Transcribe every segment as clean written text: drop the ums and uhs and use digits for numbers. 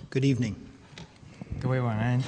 Good evening. 各位晚安。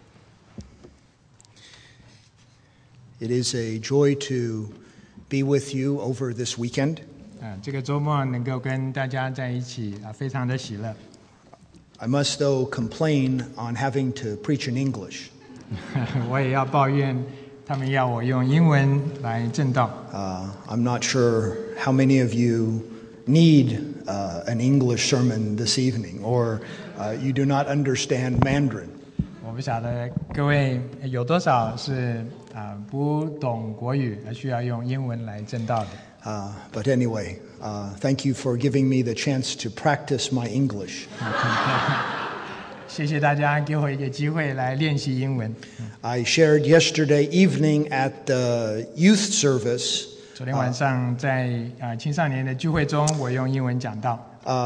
It is a joy to be with you over this weekend. 这个周末能够跟大家在一起非常的喜乐。 I must, though, complain on having to preach in English. 我也要抱怨，他们要我用英文来正道。 I'm not sure how many of you need an English sermon this evening, or you do not understand Mandarin. 我不晓得各位有多少是不懂国语，而需要用英文来正道的。 But anyway, thank you for giving me the chance to practice my English. 谢谢大家给我一个机会来练习英文。 I shared yesterday evening at the youth service. 昨天晚上在青少年的聚会中，我用英文讲道。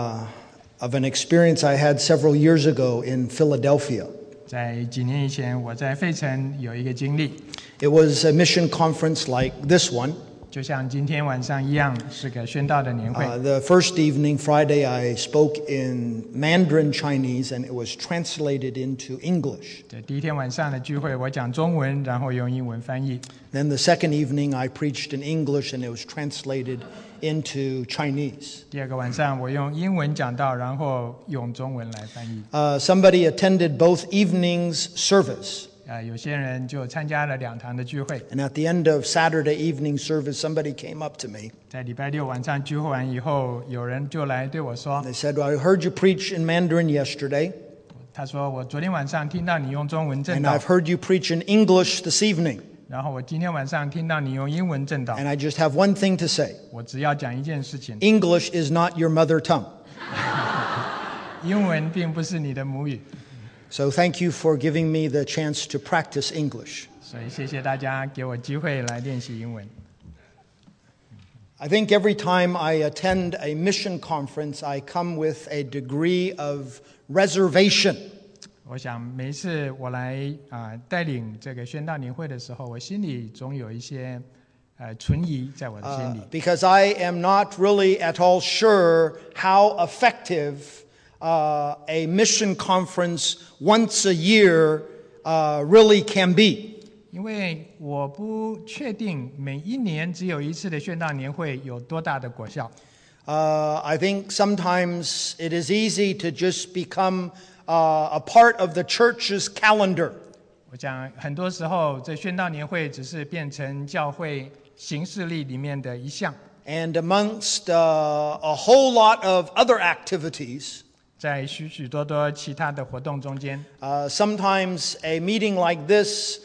Of an experience I had several years ago in Philadelphia. 在几年以前，我在费城有一个经历。 It was a mission conference like this one. 就像今天晚上一样，是个宣道的年会。 The first evening, Friday, I spoke in Mandarin Chinese, and it was translated into English. 在第一天晚上的聚会，我讲中文，然后用英文翻译。 Then the second evening, I preached in English, and it was translated into Chinese. 第二个晚上，我用英文讲道，然后用中文来翻译。 Somebody attended both evenings' service. 有些人就参加了两堂的聚会。 And at the end of Saturday evening service, somebody came up to me. 在礼拜六晚上聚会完以后，有人就来对我说 They said, "Well, I heard you preach in Mandarin yesterday, 他说我昨天晚上听到你用中文正 and 道， I've heard you preach in English this evening. 然后我今天晚上听到你用英文正道， And I just have one thing to say. 我只要讲一件事情， English is not your mother tongue." 英文并不是你的母语。 So thank you for giving me the chance to practice English. 所以谢谢大家给我机会来练习英文。 I think every time I attend a mission conference, I come with a degree of reservation. 我想每一次我来带领这个宣道年会的时候，我心里总有一些存疑在我的心里。 Because I am not really at all sure how effective a mission conference once a year really can be. 因为我不确定每一年只有一次的宣道年会有多大的果效。 I think sometimes it is easy to just become a part of the church's calendar. 我讲很多时候，这宣道年会只是变成教会行事历里面的一项。 And amongst a whole lot of other activities, 在许许多多其他的活动中间， sometimes a meeting like this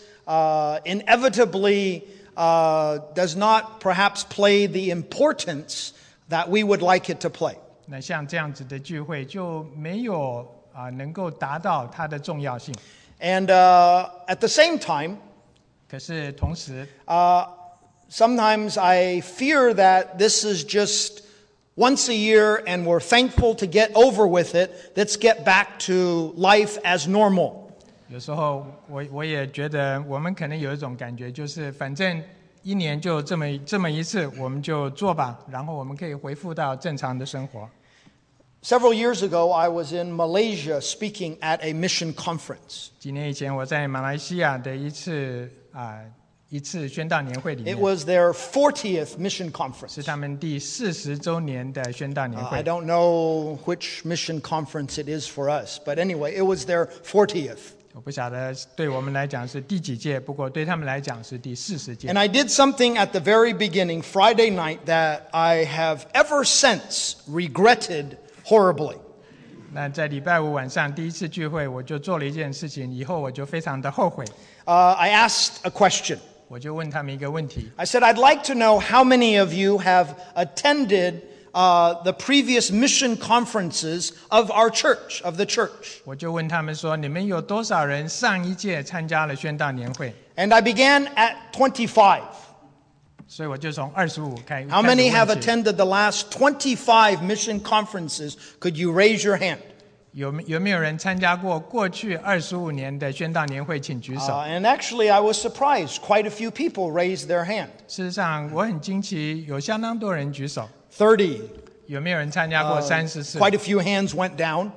inevitably does not perhaps play the importance that we would like it to play. 那像这样子的聚会就没有能够达到它的重要性。 And at the same time, 可是同时， sometimes I fear that this is just once a year and we're thankful to get over with it. Let's get back to life as normal. 有时候我也觉得我们可能有一种感觉，就是反正一年就这么一次，我们就做吧，然后我们可以恢复到正常的生活。 Several years ago, I was in Malaysia speaking at a mission conference. 几年以前，我在马来西亚的一次宣道年会里 It 面， was their 40th mission 是 conference. 他们第40周年的宣道年 I 会。 don't know which mission conference it is for us, but anyway, it was their 40th. 我不晓得对我们来讲是第几届，不过对他们来讲是第40届。 And I did something at the very beginning, Friday night, that I have ever since regretted horribly. 那在礼拜五晚上第一次聚会，我就做了一件事情，以后我就非常的后悔。 I asked a question. 我就问他们一个问题， I said, I'd like to know how many of you have attended the previous mission conferences of our church, of the church. 我就问他们说：你们有多少人上一届参加了宣道年会？ And I began at 25. 所以我就从25开始。 How many have 开始问起 attended the last 25 mission conferences? Could you raise your hand? 有没有人参加过过去25年的宣道年会？请举手。 And actually, I was surprised. Quite a few people raised their hand. 事实上，我很惊奇，有相当多人举手。 30. 有没有人参加过30次？ Quite a few hands went down.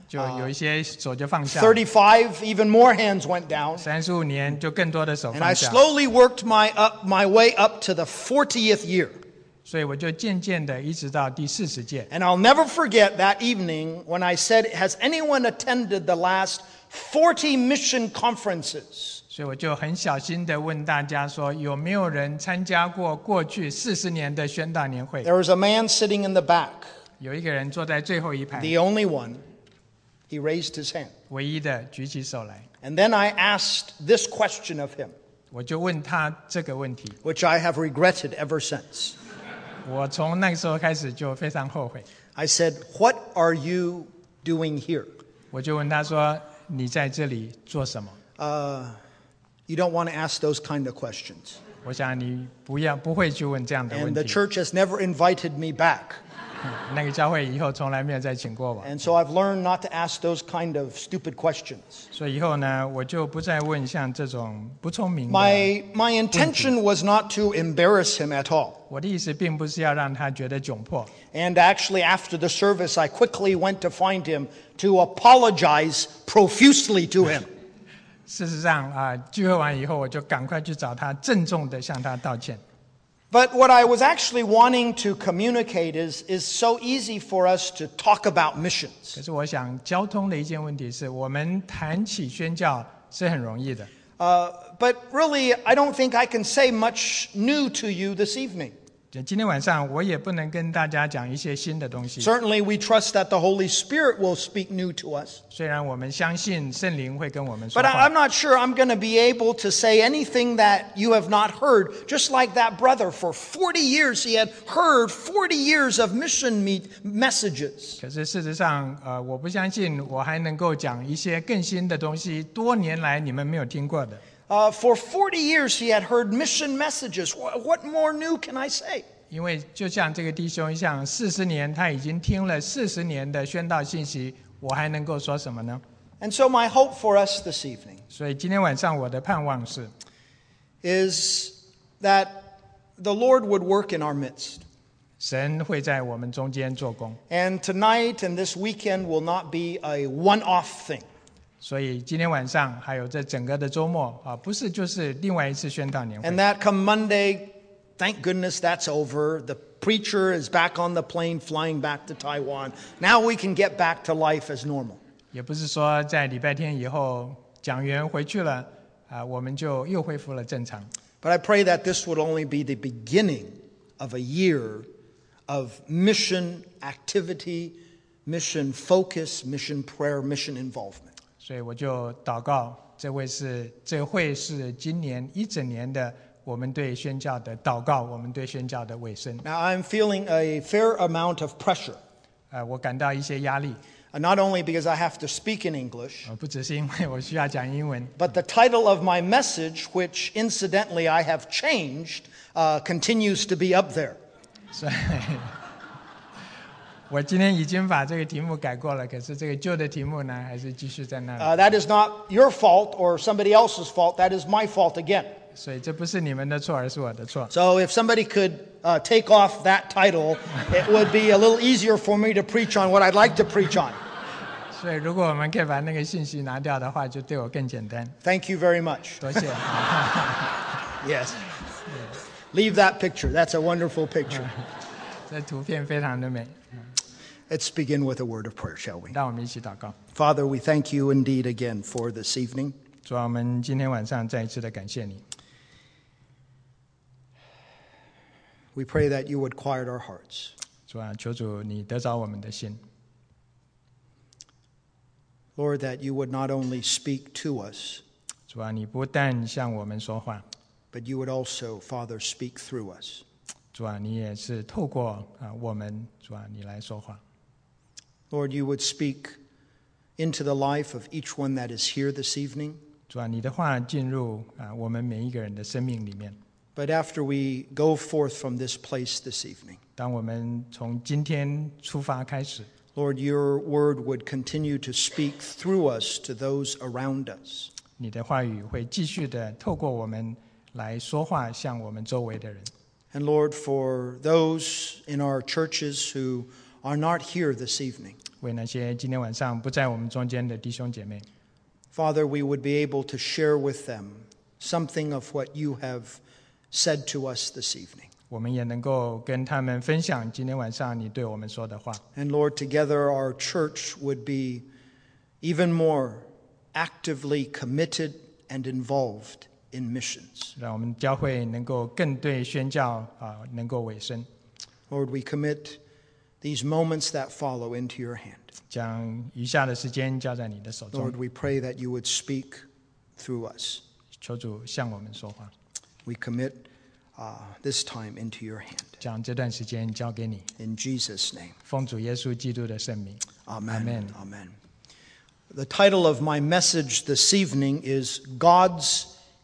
就有一些手就放下。 35, even more hands went down. 35年就更多的手 And I 放下。 slowly worked my way up to the 40th year. 所以我就渐渐的一直到第40届。 And I'll never forget that evening when I said, has anyone attended the last 40 mission conferences? 所以我就很小心的问大家说，有没有人参加过过去40年的宣道年会？ There was a man sitting in the back, 有一个人坐在最后一排， the only one. He raised his hand. 唯一的举起手来。 And then I asked this question of him, 我就问他这个问题， which I have regretted ever since. 我从那个时候开始就非常后悔。 I said, what are you doing here? 我就问他说：“你在这里做什么？” You don't want to ask those kind of questions. 我想你不会去问这样的 And 问 the 题。 church has never invited me back. 那个教会以后从来没有再请过我， And so I've learned not to ask those kind of stupid questions. 所以以后呢，我就不再问像这种不聪明的。 My intention was not to embarrass him at all. 我的意思并不是要让他觉得窘迫。 And actually, after the service, I quickly went to find him to apologize profusely to him. 事实上聚会完以后，我就赶快去找他，郑重的向他道歉。 But what I was actually wanting to communicate is so easy for us to talk about missions. 可是我想交通的一件问题是，我们谈起宣教是很容易的。 But really, I don't think I can say much new to you this evening. 今天晚上我也不能跟大家讲一些新的东西。 Certainly, we trust that the Holy Spirit will speak new to us. 虽然我们相信圣灵会跟我们说 But 话 I'm not sure I'm going to be able to say anything that you have not heard. Just like that brother, for 40 years, he had heard 40 years of mission messages. 可是事实上，我不相信我还能够讲一些更新的东西，多年来你们没有听过的。 For 40 years, he had heard mission messages. What more new can I say? 因为就像这个弟兄像40年，他已经听了40年的宣道信息，我还能够说什么呢？ And so my hope for us this evening 所以今天晚上我的盼望是， is that the Lord would work in our midst. 神会在我们中间做工。 And tonight and this weekend will not be a one-off thing. 所以今天晚上还有这整个的周末不是就是另外一次宣道年会。 And that come Monday, thank goodness that's over. The preacher is back on the plane flying back to Taiwan. Now we can get back to life as normal. 也不是说在礼拜天以后讲员回去了我们就又恢复了正常。 But I pray that this would only be the beginning of a year of mission activity, mission focus, mission prayer, mission involvement. 所以我就祷告，这会是今年一整年的我们对宣教的祷告，我们对宣教的尾声。 Now I'm feeling a fair amount of pressure. 我感到一些压力， Not only because I have to speak in English, 不只是因为我需要讲英文， but the title of my message, which incidentally I have changed, continues to be up there. 所以我今天已经把这个题目改过了，可是这个旧的题目呢，还是继续在那里。 That is not your fault or somebody else's fault. That is my fault again. 所以这不是你们的错，而是我的错。 So if somebody could take off that title, it would be a little easier for me to preach on what I'd like to preach on. 所以如果我们可以把那个信息拿掉的话，就对我更简单。 Thank you very much. 多谢。 Yes. Leave that picture. That's a wonderful picture. 这图片非常的美。 Let's begin with a word of prayer, shall we? 让我们一起祷告。 Father, we thank you indeed again for this evening. 主啊，我们今天晚上再一次的感谢你。 We pray that you would quiet our hearts. 主啊，求主你得着我们的心。 Lord, that you would not only speak to us, 主啊，你不但向我们说话， but you would also, Father, speak through us. 主啊，你也是透过我们，主啊，你来说话。 Lord, you would speak into the life of each one that is here this evening. 主啊，你的话进入我们每一个人的生命里面。 But after we go forth from this place this evening, 当我们从今天出发开始， Lord, your word would continue to speak through us to those around us. 你的话语会继续的透过我们来说话，向我们周围的人。 And Lord, for those in our churches who are not here this evening, 为那些今天晚上不在我们中间的弟兄姐妹。 Father, we would be able to share with them something of what you have said to us this evening. 我们也能够跟他们分享今天晚上你对我们说的话。 And Lord, together our church would be even more actively committed and involved in missions. 让我们教会能够更对宣教能够委身。 Lord, we commit these moments that follow into your hand. 将余下的时间交在你的手中。 Lord, we pray that you would speak through us. 求主向我们说话。 We commit this time into your hand. 将这段时间交给你。 In Jesus' name. 奉主耶稣基督的圣名。 Amen. Amen. Amen. The title of my message this evening is God's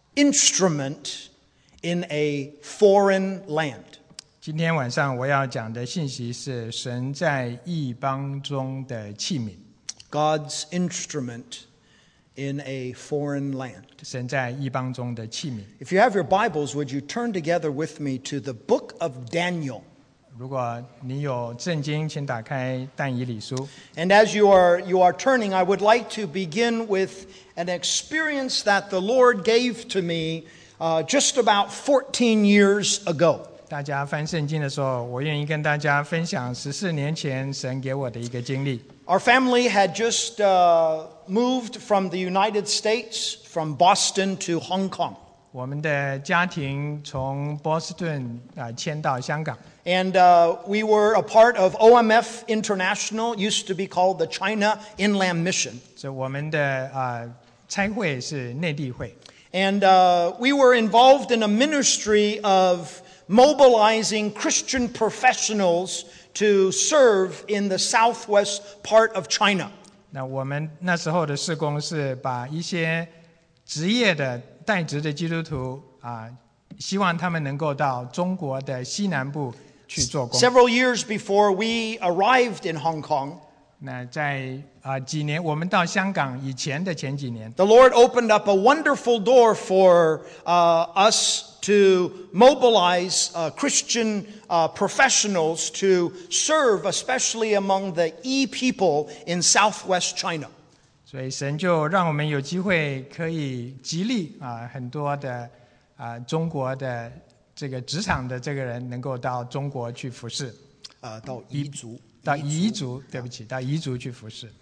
Instrument in a Foreign Land. 今天晚上我要讲的信息是神在异邦中的器皿。 God's instrument in a foreign land. 神在异邦中的器皿。 If you have your Bibles, would you turn together with me to the book of Daniel? 如果你有圣经，请打开但以理书。 And as you are turning, I would like to begin with an experience that the Lord gave to me just about 14 years ago. 大家翻圣经的时候，我愿意跟大家分享14年前神给我的一个经历。 Our family had just moved from the United States, from Boston to Hong Kong. 我们的家庭从波士顿迁到香港。 And we were a part of OMF International, used to be called the China Inland Mission. 所以我们的差会是内地会。 And we were involved in a ministry of mobilizing Christian professionals to serve in the southwest part of China. 那我们那时候的事工是把一些职业的代职的基督徒希望他们能够到中国的西南部去做工。 Several years before we arrived in Hong Kong, 那在几年我们到香港以前的前几年， the Lord opened up a wonderful door for us to mobilize Christian professionals to serve, especially among the Yi people in southwest China. 所以神就让我们有机会可以激励很多的中国的这个职场的这个人能够到中国去服侍。 到彝族， 到彝族，对不起，到彝族去服侍。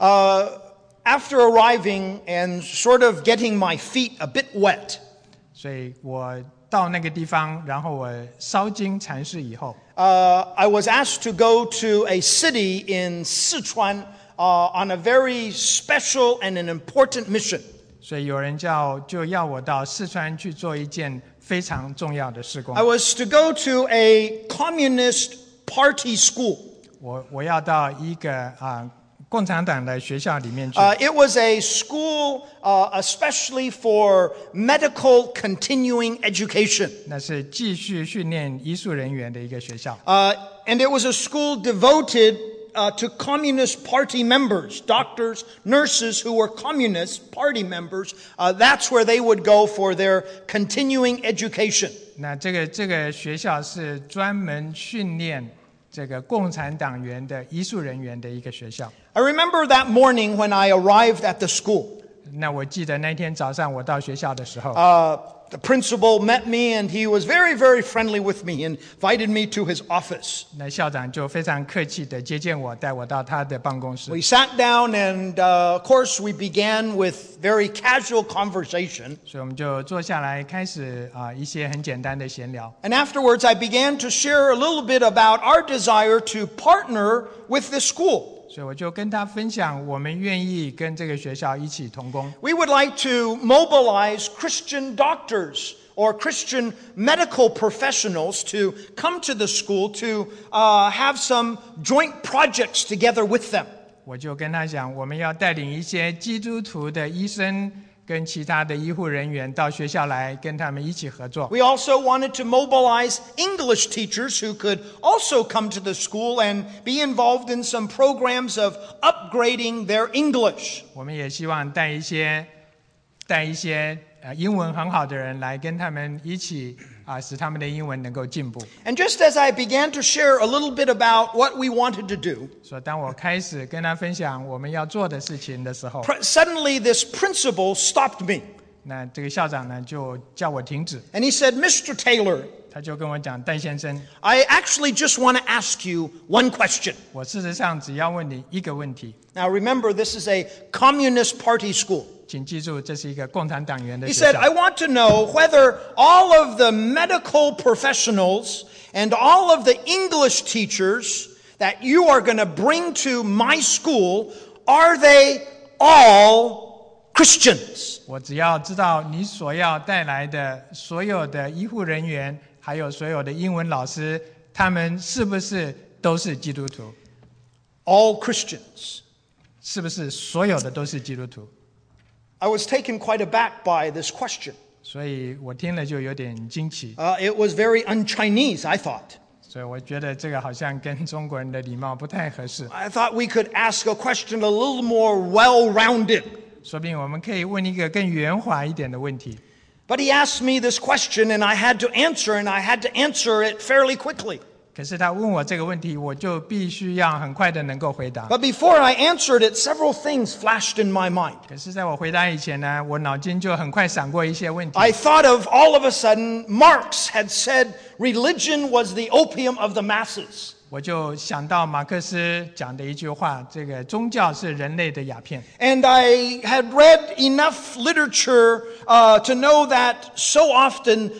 After arriving and sort of getting my feet a bit wet, 所以我到那个地方，然后我烧经禅师以后， I was asked to go to a city in Sichuan on a very special and an important mission. 所以有人就要我到四川去做一件非常重要的事工 I。was to go to a communist party school. 我要到一个共产党的学校里面去。 It was a school especially for medical continuing education. 那是继续训练医术人员的一个学校。 And it was a school devoted to Communist Party members, doctors, nurses who were Communist Party members. That's where they would go for their continuing education. 那这个学校是专门训练这个共产党员的医术人员的一个学校。 I remember that morning when I arrived at the school. 那我记得那天早上我到学校的时候， The principal met me and he was very, very friendly with me and invited me to his office. 那校长就非常客气的接见我，带我到他的办公室。 We sat down and of course we began with very casual conversation. 所以我们就坐下来开始一些很简单的闲聊。 And afterwards I began to share a little bit about our desire to partner with this school. 所以我就跟他分享，我们愿意跟这个学校一起同工。 We would like to mobilize Christian doctors or Christian medical professionals to come to the school to have some joint projects together with them. 我就跟他讲，我们要带领一些基督徒的医生跟其他的医护人员到学校来，跟他们一起合作。 We also wanted to mobilize English teachers who could also come to the school and be involved in some programs of upgrading their English. 我们也希望带一些英文很好的人来跟他们一起使他们的英文能够进步。 And just as I began to share a little bit about what we wanted to do, 所以当我开始跟他分享我们要做的事情的时候， suddenly this principal stopped me. 那这个校长呢就叫我停止， And he said, Mr. Taylor, 他就跟我讲，戴先生， I actually just want to ask you one question. 我事实上只要问你一个问题， Now remember, this is a Communist Party school. 请记住，这是一个共产党员的 He 学 said, 校 I。want to know whether all of the medical professionals and all of the English teachers that you are going to bring to my school, are they all Christians? 我只要知道你所要带来的所有的医护人员，还有所有的英文老师，他们是不是都是基督徒？ All Christians. 是不是所有的都是基督徒？ I was taken quite aback by this question. 所以我听了就有点惊奇， It was very un-Chinese, I thought. 所以我觉得这个好像跟中国人的礼貌不太合适。 I thought we could ask a question a little more well-rounded. 说不定我们可以问一个更圆滑一点的问题。 But he asked me this question, and I had to answer, and I had to answer it fairly quickly. 可是他问我这个问题，我就必须要很快的能够回答。 But before I answered it, several things flashed in my mind. 可是在我回答以前呢，我脑筋就很快闪过一些问题。 I thought of, all of a sudden, Marx had said religion was the opium of the masses. 我就想到马克思讲的一句话：这个宗教是人类的鸦片。 And I had read enough literature to know that so often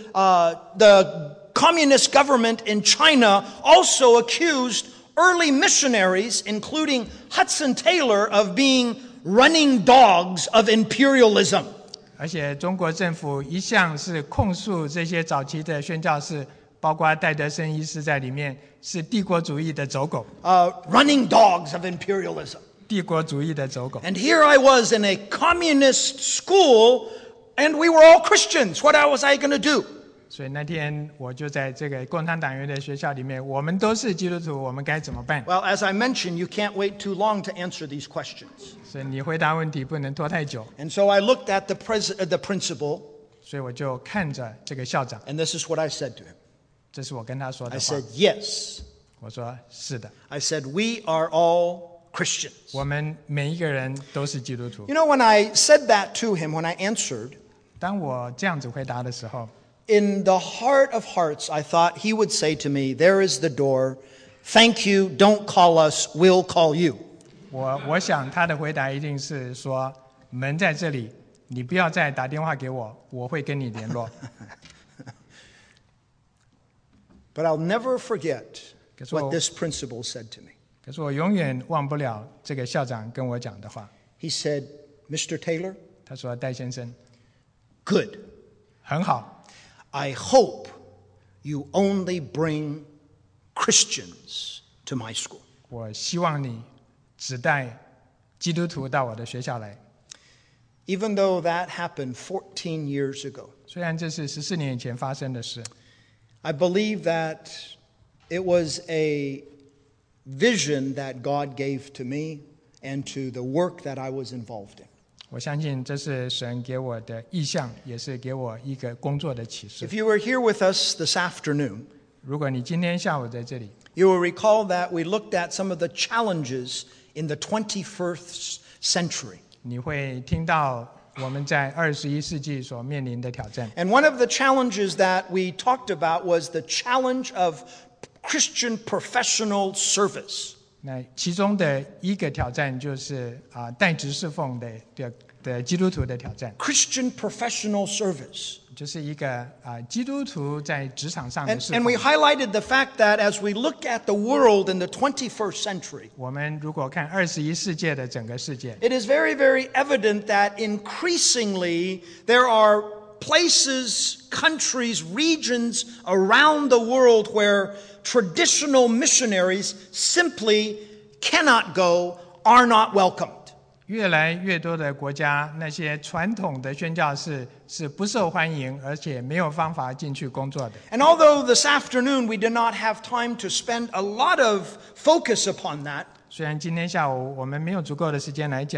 the communist government in China also accused early missionaries, including Hudson Taylor, of being running dogs of imperialism. 而且中国政府一向是控诉这些早期的宣教士，包括戴德生医师在里面，是帝国主义的走狗。 Running dogs of imperialism. 帝国主义的走狗。 And here I was in a communist school, and we were all Christians. What was I going to do? 所以那天我就在这个共产党员的学校里面，我们都是基督徒，我们该怎么办？ Well, as I mentioned, you can't wait too long to answer these questions. 所以你回答问题不能拖太久。 And so I looked at the principal, 所以我就看着这个校长， and this is what I said to him. 这是我跟他说 I 的话 said,。yes. 我说是的， I said, we are all Christians. 我们每一个人都是基督徒。 You know, when I said that to him, when I answered, 当我这样子回答的时候， in the heart of hearts, I thought he would say to me, there is the door. Thank you. Don't call us. We'll call you. 我想他的回答一定是说：门在这里，你不要再打电话给我，我会跟你联络。 But I'll never forget Guess what- what this principal said to me. 可是我永远忘不了这个校长跟我讲的话。 He said, Mr. Taylor, 他说：“戴先生， good. 很好， I hope you only bring Christians to my school. 我希望你只带基督徒到我的学校来。 Even though that happened 14 years ago, 虽然这是14年以前发生的事， I believe that it was a vision that God gave to me and to the work that I was involved in. 我相信这是神给我的意向，也是给我一个工作的启示 If。you were here with us this afternoon, 如果你今天下午在这里， you will recall that we looked at some of the challenges in the 21st century. 你会听到我们在21世纪所面临的挑战。 And one of the challenges that we talked about was the challenge of Christian professional service. 那其中的一个挑战就是代职侍奉的基督徒的挑战， Christian professional service. 就是一个基督徒在职场上的 And, 侍 and 奉 we。highlighted the fact that as we look at the world in the 21st century, 我们如果看21世纪的整个世界， it is very, very evident that increasingly there are places, countries, regions around the world where traditional missionaries simply cannot go, are not welcomed. 越来越多的国家，那些传统的宣教士是不受欢迎，而且没有方法进去工作的。 And although this afternoon we did not have time to spend a lot of focus upon that, 虽然今天下午我们没有足够的时间来讲，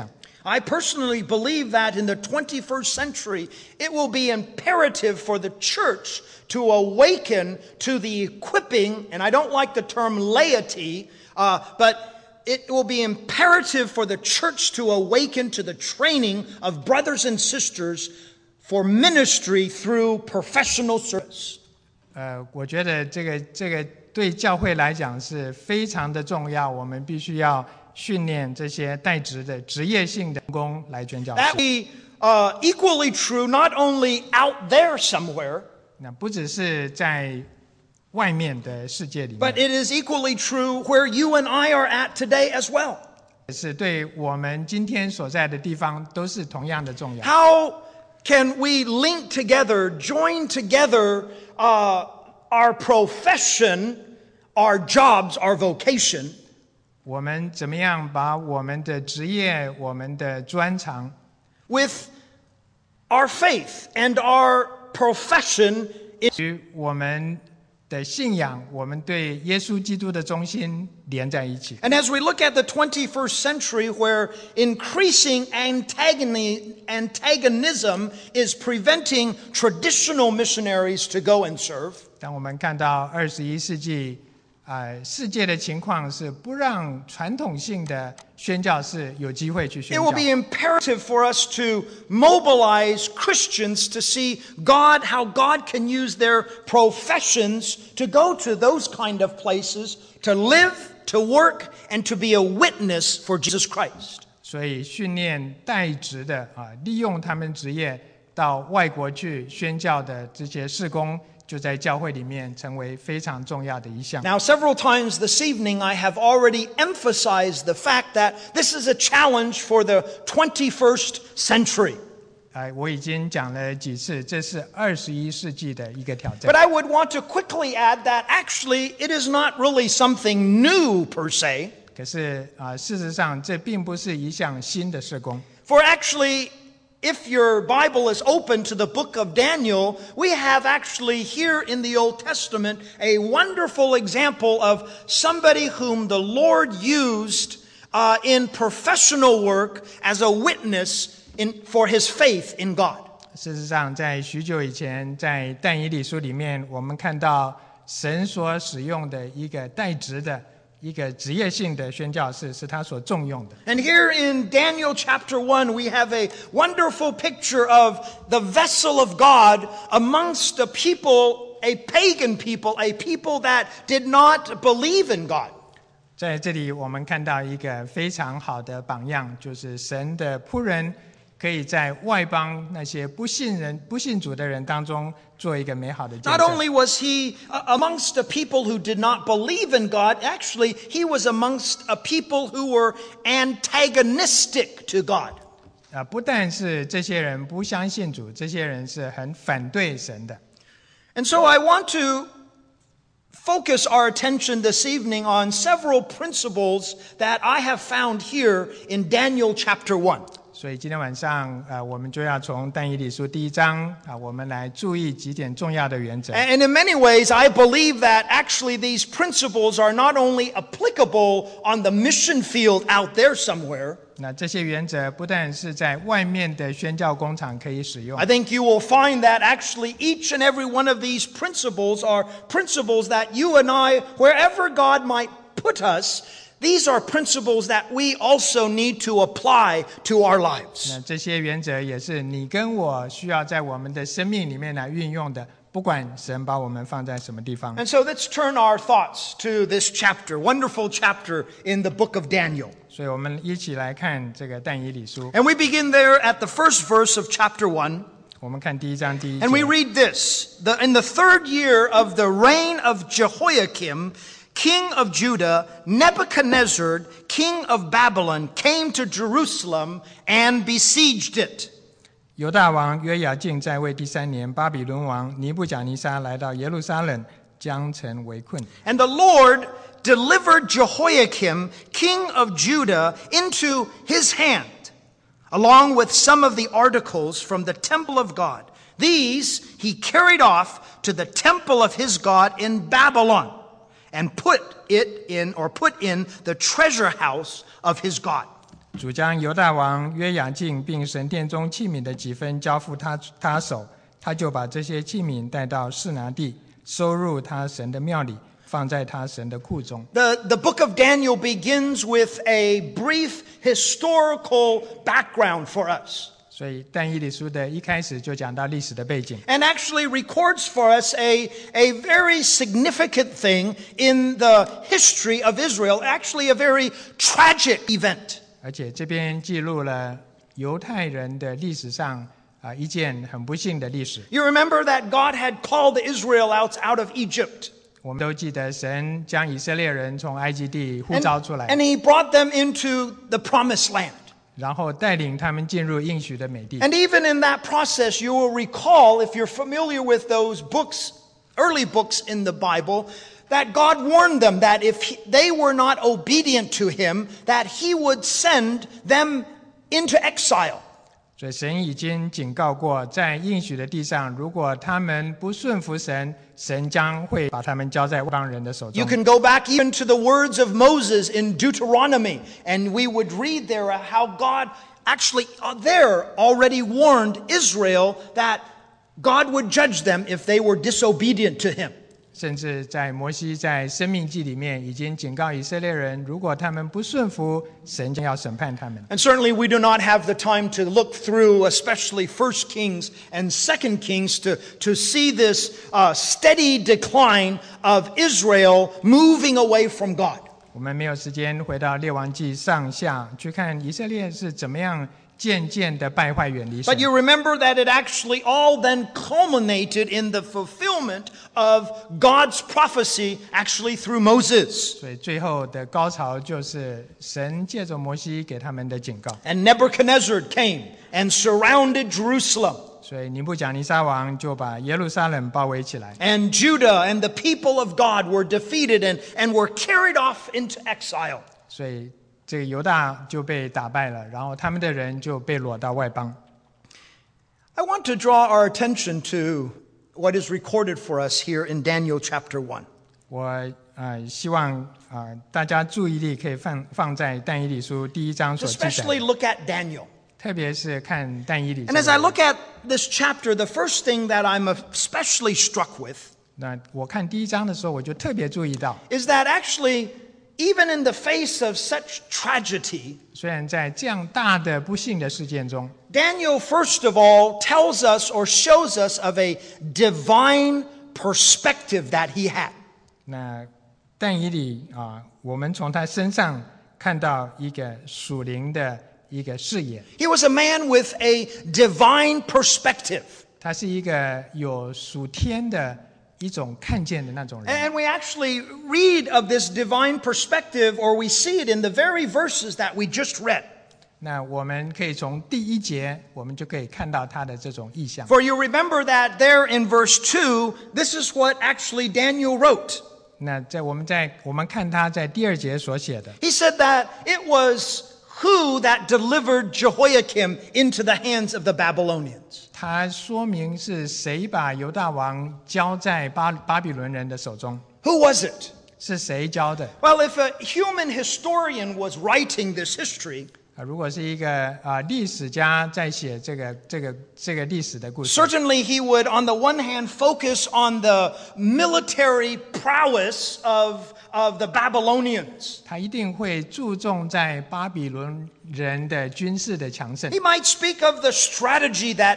I personally believe that in the 21st century, it will be imperative for the church to awaken to the equipping, and I don't like the term laity, but it will be imperative for the church to awaken to the training of brothers and sisters for ministry through professional service. 我觉得这个对教会来讲是非常的重要，我们必须要训练这些带职的职业性的工来宣教士。 That be equally true not only out there somewhere, 那不只是在外面的世界里 but 面， it is equally true where you and I are at today as well. 是对我们今天所在的地方都是同样的重要。 How can we link together, join together our profession, our jobs, our vocation, 我们怎么样把我们的职业、我们的专长 with our faith and our profession 与我们的信仰、我们对耶稣基督的忠心连在一起？ And as we look at the 21st century where increasing antagonism is preventing traditional missionaries to go and serve, 当我们看到21世纪世界的情况是不让传统性的宣教士有机会去宣 it 教 will be imperative for us to mobilize Christians to see how God can use their professions to go to those kind of places, to live, to work, and to be a witness for Jesus Christ. 所以训练代职的利用他们职业到外国去宣教的这些事工，就在教会里面成为非常重要的一项。 Now, several times this evening, I have already emphasized the fact that this is a challenge for the 21st century. 我已经讲了几次，这是21世纪的一个挑战。 But I would want to quickly add that actually it is not really something new per se. 可是事实上，这并不是一项新的事工。 For actually, if your Bible is open to the book of Daniel, we have actually here in the Old Testament a wonderful example of somebody whom the Lord used in professional work as a witness for his faith in God. 事实上，在许久以前，在但以理书里面，我们看到神所使用的一个代职的一个职业性的宣教士，是他所重用的。 And here in Daniel chapter 1, we have a wonderful picture of the vessel of God amongst a people, a pagan people, a people that did not believe in God. 在这里，我们看到一个非常好的榜样，就是神的仆人可以在外邦那些不信主的人当中做一个美好的见 Not 证。 only was he amongst a people who did not believe in God, actually, he was amongst a people who were antagonistic to God. 不但是这些人不相信主，这些人是很反对神的。 And so I want to focus our attention this evening on several principles that I have found here in Daniel chapter 1. 所以今天晚上我们就要从但以理书第1章我们来注意几点重要的原则。 And in many ways, I believe that actually these principles are not only applicable on the mission field out there somewhere. 那这些原则不但是在外面的宣教工厂可以使用， I think you will find that actually each and every one of these principles are principles that you and I, wherever God might put us, these are principles that we also need to apply to our lives. 那这些原则也是你跟我需要在我们的生命里面来运用的，不管神把我们放在什么地方。 And so let's turn our thoughts to this chapter, wonderful chapter in the book of Daniel. 所以我们一起来看这个但以理书。 And we begin there at the first verse of chapter 1. 我们看第1章第1 And we 节。 read this. In the 3rd year of the reign of Jehoiakim, king of Judah, Nebuchadnezzar, king of Babylon, came to Jerusalem and besieged it. 犹大王约雅敬在位第3年，巴比伦王尼布甲尼撒来到耶路撒冷，将城围困。 And the Lord delivered Jehoiakim, king of Judah, into his hand, along with some of the articles from the temple of God. These he carried off to the temple of his God in Babylon, and put in the treasure house of his God. 主将犹大王约雅敬并神殿中器皿的几分交付他手，他就把这些器皿带到示拿地，收入他神的庙里，放在他神的库中。 The book of Daniel begins with a brief historical background for us. 所以但以理书的一开始就讲到历史的背景， And actually records for us a very significant thing in the history of Israel, actually a very tragic event. 而且这边记录了犹太人的历史上一件很不幸的历史。 You remember that God had called the Israelites out of Egypt. 我们都记得神将以色列人从埃及地呼召出来， And he brought them into the promised land. 然后带领他们进入应许的美地。 And even in that process, you will recall, if you're familiar with those books, early books in the Bible, that God warned them that if they were not obedient to him, that he would send them into exile. 所以神已经警告过，在应许的地上，如果他们不顺服神，神将会把他们交在外邦人的手 You 中。 can go back even to the words of Moses in Deuteronomy, and we would read there how God actually there already warned Israel that God would judge them if they were disobedient to him. 甚至在摩西在生命记里面已经警告以色列人，如果他们不顺服，神将要审判他们。 And certainly we do not have the time to look through, especially 1 Kings and 2 Kings, to see this steady decline of Israel moving away from God. 我们没有时间回到列王记上下去看以色列是怎么样渐渐的败坏远离神。 But you remember that it actually all then culminated in the fulfillment of God's prophecy actually through Moses. 所以最后的高潮就是神借着摩西给他们的警告。 And Nebuchadnezzar came and surrounded Jerusalem. 所以尼布甲尼撒王就把耶路撒冷包围起来， And Judah and the people of God were defeated and were carried off into exile. 所以这个犹大就被打败了，然后他们的人就被掳到外邦。 I want to draw our attention to what is recorded for us here in Daniel chapter 1. 我希望大家注意力可以放在但以理书第一章所记载 Especially 的， look at Daniel. 特别是看但以理。 And as I look at this chapter, the first thing that I'm especially struck with 那我看第一章的时候，我就特别注意到， is that actually, even in the face of such tragedy, 虽然在这样大的不幸的事件中， Daniel, first of all, tells us or shows us of a divine perspective that he had. 那但以理我们从他身上看到一个属灵的一个视野， He was a man with a divine perspective. 他是一个有属天的一种看见的那种人。 And we actually read of this divine perspective, or we see it in the very verses that we just read. 那我们可以从第一节，我们就可以看到他的这种意象。 For you remember that there in verse 2, this is what actually Daniel wrote. 那我们看他在第二节所写的， He said that it was who that delivered Jehoiakim into the hands of the Babylonians. 他说明是谁把犹大王交在巴比伦人的手中， Who was it? 是谁交的？ Well, if a human historian was writing this history, 如果是一个历史家在写这个历史的故事， certainly he would, on the one hand, focus on the military prowess of the Babylonians. 他一定会注重在巴比伦人的军事的强盛。 He might speak of the strategy that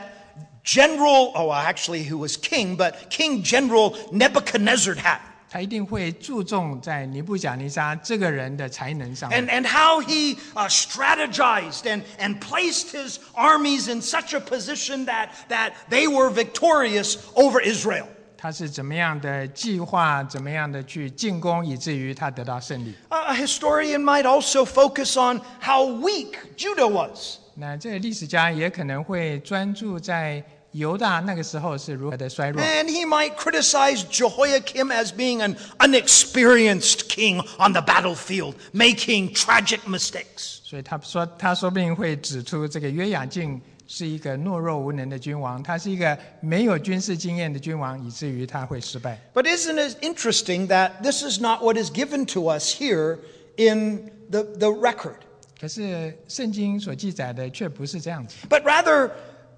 actually who was king, but King General Nebuchadnezzar had. 他一定会注重在尼布甲尼撒这个人的才能上面， And how he strategized and placed his armies in such a position that they were victorious over Israel. 他是怎么样的计划，怎么样的去进攻，以至于他得到胜利。 A historian might also focus on how weak Judah was. 那这个历史家也可能会专注在犹大那个时候是如何的衰弱， And he might criticize Jehoiakim as being an unexperienced king on the battlefield, making tragic mistakes. 所以他说不定会指出这个约雅敬是一个懦弱无能的君王，他是一个没有军事经验的君王，以至于他会失败。 But isn't it interesting that this is not what is given to us here in the record? 可是圣经所记载的却不是这样子。 But rather,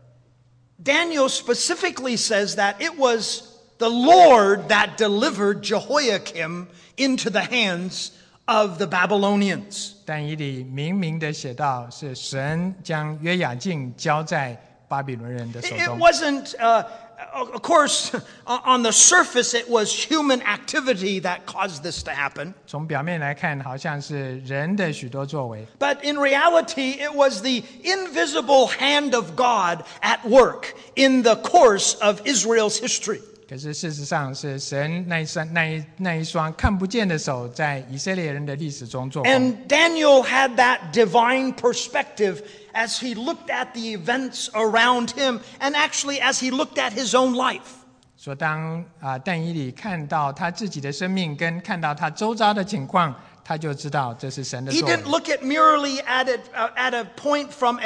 Daniel specifically says that it was the Lord that delivered Jehoiakim into the hands of the Babylonians. 但以理明明的写到，是神将约雅敬交在巴比伦人的手 It 中。 wasn't, of course, on the surface, it was human activity that caused this to happen. 从表面来看，好像是人的许多作为， But in reality, it was the invisible hand of God at work in the course of Israel's history. 可是事实上是神那一双看不见的手，在以色列人的历史中做工。 And Daniel had that divine perspective as he looked at the events around him and actually as he looked at his own life. 说当但以理看到他自己的生命，跟看到他周遭的情况，他就知道这是神的 He 作为。 didn't look at merely at it at a point from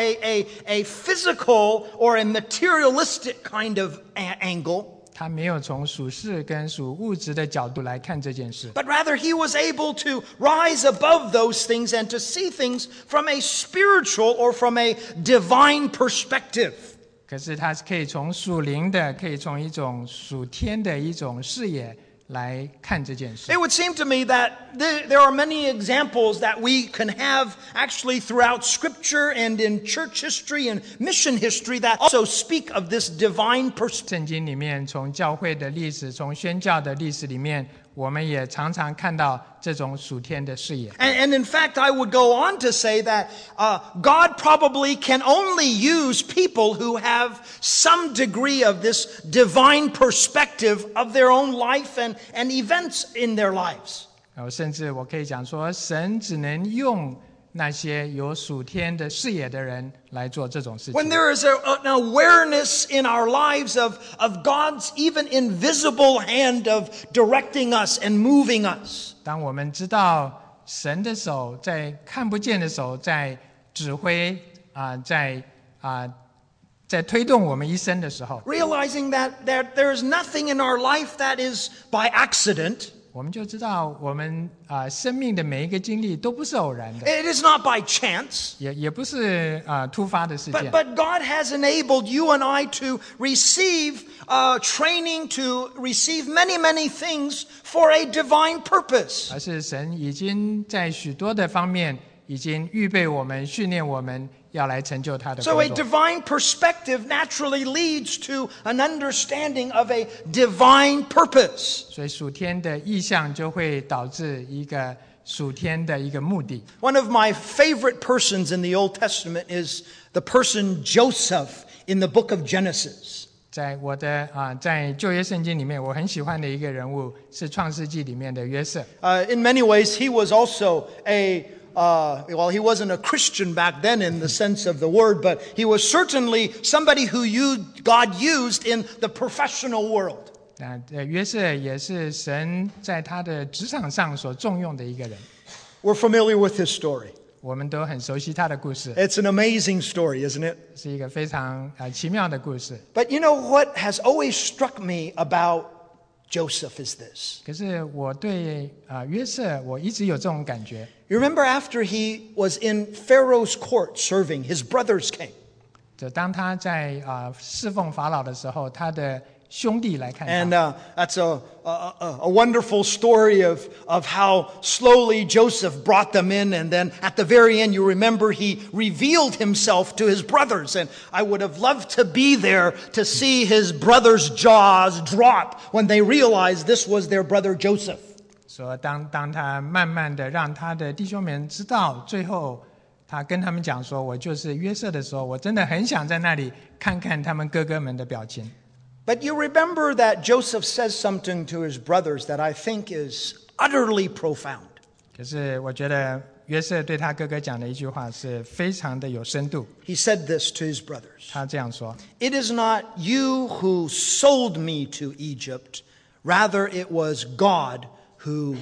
a physical or a materialistic kind of angle. 他没有从属世跟属物质的角度来看这件事， But rather, he was able to rise above those things and to see things from a spiritual or from a divine perspective. 可是他可以从属灵的，可以从一种属天的一种视野来看这件事。 It would seem to me that there are many examples that we can have actually throughout Scripture and in church history and mission history that also speak of this divine perspective. 圣经里面，从教会的历史，从宣教的历史里面，我们也常常看到这种属天的视野。 And in fact, I would go on to say that God probably can only use people who have some degree of this divine perspective of their own life and events in their lives. 甚至我可以讲说，神只能用那些有属天的视野的人来做这种事 When 情。 there is an awareness in our lives of God's even invisible hand of directing us and moving us. 当我们知道神的手在看不见的手在指挥在推动我们一生的时候， Realizing that there is nothing in our life that is by accident. 我们就知道我们生命的每一个经历都不是偶然的， It is not by chance. 也不是突发的事件。 But God has enabled you and I to receive training, to receive many, many things for a divine purpose. 而是神已经在许多的方面已经预备我们、训练我们，要来成就他的 So a 工作。 divine perspective naturally leads to an understanding of a divine purpose. 所以属天的意象就会导致一个属天的一个目的。 One of my favorite persons in the Old Testament is the person Joseph in the book of Genesis. 在我的在旧约圣经里面，我很喜欢的一个人物是创世纪里面的约瑟。 In many ways, he was also well, he wasn't a Christian back then in the sense of the word, but he was certainly somebody who God used in the professional world. 约瑟也是神在他的职场上所重用的一个人， We're familiar with his story. 我们都很熟悉他的故事， It's an amazing story, isn't it? 是一个非常奇妙的故事。 But you know what has always struck me about Joseph is this. 可是我对约瑟，我一直有这种感觉。 You remember after he was in Pharaoh's court serving, his brothers came. 就当他在侍奉法老的时候，他的兄弟来看 And 他。 that's a wonderful story of how slowly Joseph brought them in. And then at the very end, you remember he revealed himself to his brothers. And I would have loved to be there to see his brothers' jaws drop when they realized this was their brother Joseph. 说当他慢慢的让他的弟兄们知道，最后他跟他们讲说，我就是约瑟的时候，我真的很想在那里看看他们哥哥们的表情。 But you remember that Joseph says something to his brothers that I think is utterly profound. 可是我觉得约瑟对他哥哥讲的一句话是非常的有深度。 He said this to his brothers. 他这样说： It is not you who sold me to Egypt, rather it was God who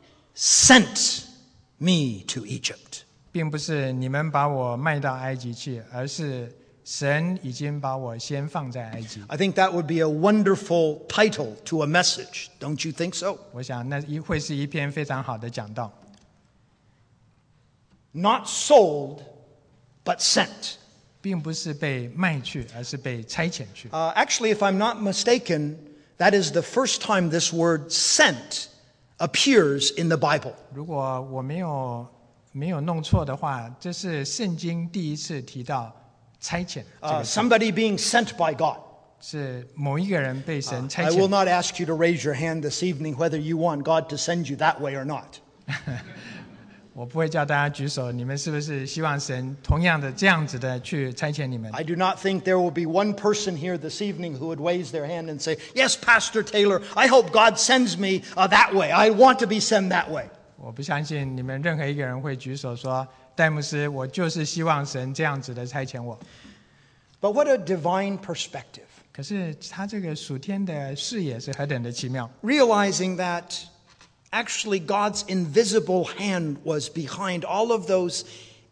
sent me to Egypt. 并不是你们把我卖到埃及去，而是神已经把我先放在埃及。 I think that would be a wonderful title to a message. Don't you think so? 我想那会是一篇非常好的讲道。 not sold, but sent. 并不是被卖去，而是被差遣去。 Actually, if I'm not mistaken, that is the first time this word sent appears in the Bible. 如果我没有弄错的话，这是圣经第一次提到差遣这个字， Somebody being sent by God. 是某一个人被神差 I will 遣。 not ask you to raise your hand this evening whether you want God to send you that way or not. 我不会叫大家举手，你们是不是希望神同样的这样子的去差遣你们？ I do not think there will be one person here this evening who would raise their hand and say, "Yes, Pastor Taylor, I hope God sends me that way. I want to be sent that way." 我不相信你们任何一个人会举手说，戴牧师，我就是希望神这样子的差遣我。 But what a divine perspective. 可是他这个属天的视野是何等的奇妙， Realizing that actually God's invisible hand was behind all of those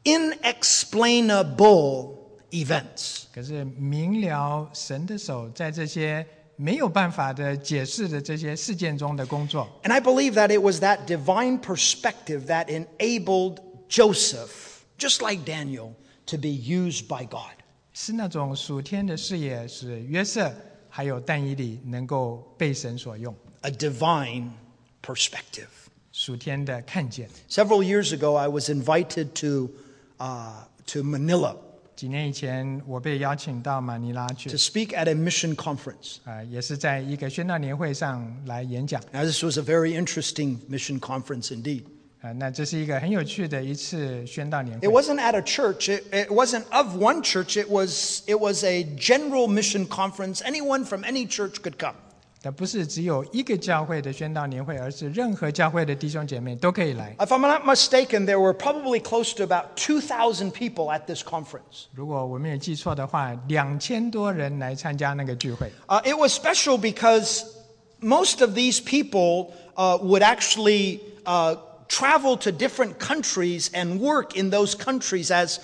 inexplainable events. 可是明了神的手在这些没有办法的解释的这些事件中的工作。 And I believe that it was that divine perspective that enabled Joseph, just like Daniel, to be used by God. 是那种属天的视野，使约瑟还有但以理能够被神所用， A divine perspective. 属天的看见。 Several years ago, I was invited to Manila 几年以前，我被邀请到马尼拉去 to，speak at a mission conference. 也是在一个宣道年会上来演讲。 Now, this was a very interesting mission conference indeed. 那这是一个很有趣的一次宣道年 It 会。 wasn't at a church. It wasn't of one church. It was a general mission conference. Anyone from any church could come. 但不是只有一个教会的宣道年会，而是任何教会的弟兄姐妹都可以来。 If I'm not mistaken, there were probably close to about 2,000 people at this conference. 如果我没有记错的话，2000多人来参加那个聚会。 It was special because most of these people would actually travel to different countries and work in those countries as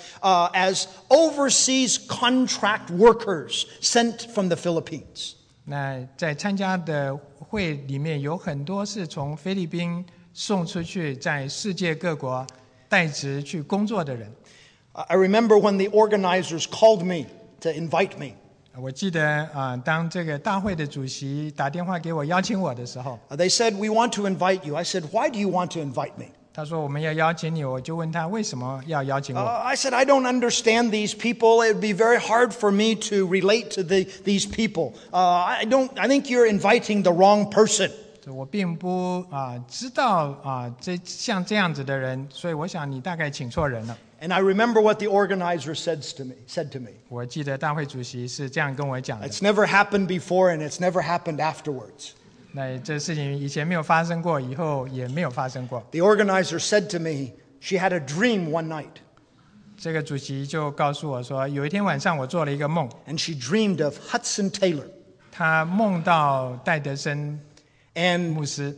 overseas contract workers sent from the Philippines. 那在参加的会里面有很多是从菲律宾送出去，在世界各国代职去工作的人。 I remember when the organizers called me to invite me. 我记得当这个大会的主席打电话给我邀请我的时候， They said, "We want to invite you." I said, "Why do you want to invite me?" 他说我们要邀请你，我就问他为什么要邀请我。 I said, "I don't understand these people. It would be very hard for me to relate to these people. I think you're inviting the wrong person." 我并不知道像这样子的人，所以我想你大概请错人了。 And I remember what the organizer said to me. 我记得大会主席是这样跟我讲的。 It's never happened before and it's never happened afterwards. 那这事情以前没有发生过，以后也没有发生过。 The organizer said to me, she had a dream one night. 这个主席就告诉我说，有一天晚上我做了一个梦， And she dreamed of Hudson Taylor. 他梦到戴德森 And 牧师，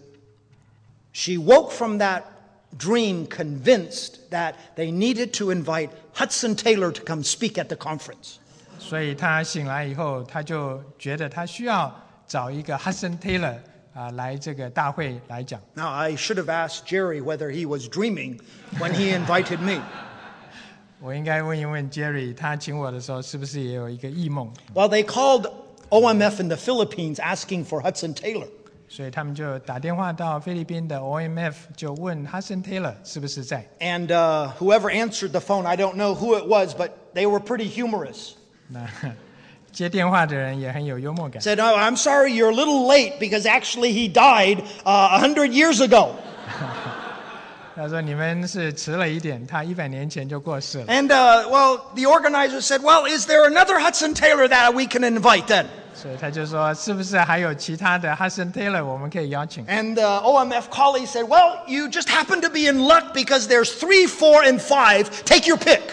she woke from that dream convinced that they needed to invite Hudson Taylor to come speak at the conference. 所以他醒来以后，他就觉得他需要找一个 Hudson Taylor 来这个大会来讲。 Now, I should have asked Jerry whether he was dreaming when he invited me. 我应该问一问 Jerry， 他请我的时候是不是也有一个异梦？ Well, they called OMF in the Philippines asking for Hudson Taylor. 所以他们就打电话到菲律宾的 OMF， 就问 Hudson Taylor 是不是在。 And whoever answered the phone, I don't know who it was, but they were pretty humorous. 那接电话的人也很有幽默感。 Said, "Oh, I'm sorry, you're a little late because actually he died 100 years ago." 他说你们是迟了一点，他100年前就过世了。 And the organizer said, "Well, is there another Hudson Taylor that we can invite then?" 所以他就说是不是还有其他的 Hudson Taylor 我们可以邀请？ And the OMF colleague said, "Well, you just happen to be in luck because there's 3, 4, and 5. Take your pick."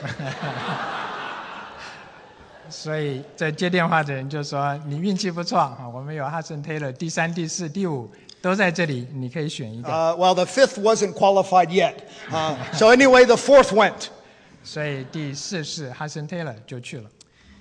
所以在接电话的人就说你运气不错我们有 Hudson Taylor 第3、第4、第5都在这里，你可以选一个。 Well, the 5th wasn't qualified yet. So anyway, the 4th went. 所以第4是 Hudson Taylor 就去了。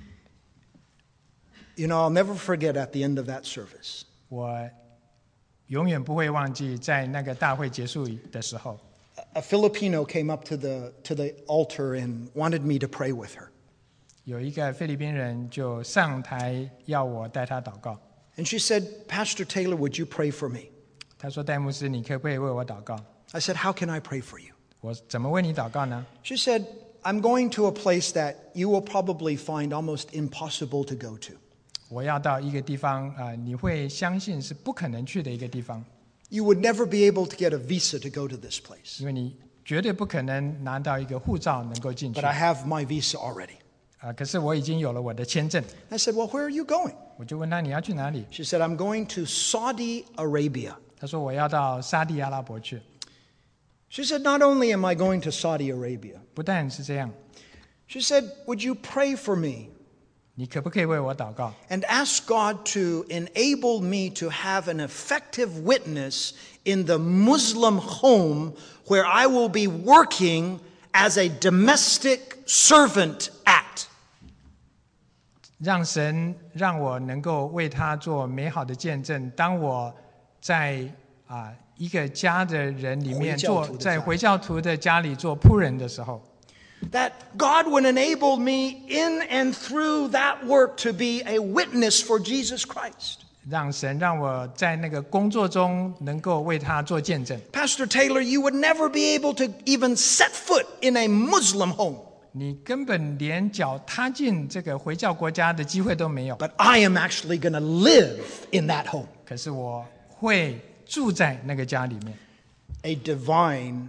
You know, I'll never forget at the end of that service. 我永远不会忘记在那个大会结束的时候 a Filipino came up to the altar and wanted me to pray with her. 有一个菲律宾人就上台要我带他祷告。 And she said, Pastor Taylor, would you pray for me? 他说：“戴牧师，你可不可以为我祷告？” I said, how can I pray for you? 我怎么为你祷告呢？ She said, I'm going to a place that you will probably find almost impossible to go to. 我要到一个地方你会相信是不可能去的一个地方， You would never be able to get a visa to go to this place. 因为你绝对不可能拿到一个护照能够进去。 But I have my visa already. 可是我已经有了我的签证。 I said, well, where are you going? 我就问他你要去哪里？ She said, I'm going to Saudi Arabia. 他说我要到沙地阿拉伯去。 She said, not only am I going to Saudi Arabia, 不但是这样， she said, would you pray for me 你可不可以为我祷告？ and ask God to enable me to have an effective witness in the Muslim home where I will be working as a domestic servant at? 让神让我能够为他做美好的见证。当我在一个家的人里面做，在回教徒的家里做仆人的时候， that God would enable me in and through that work to be a witness for Jesus Christ. 让神让我在那个工作中能够为他做见证。 Pastor Taylor, you would never be able to even set foot in a Muslim home. 你根本连脚踏进这个回教国家的机会都没有。 But I am actually going to live in that home. 可是我会住在那个家里面。 A divine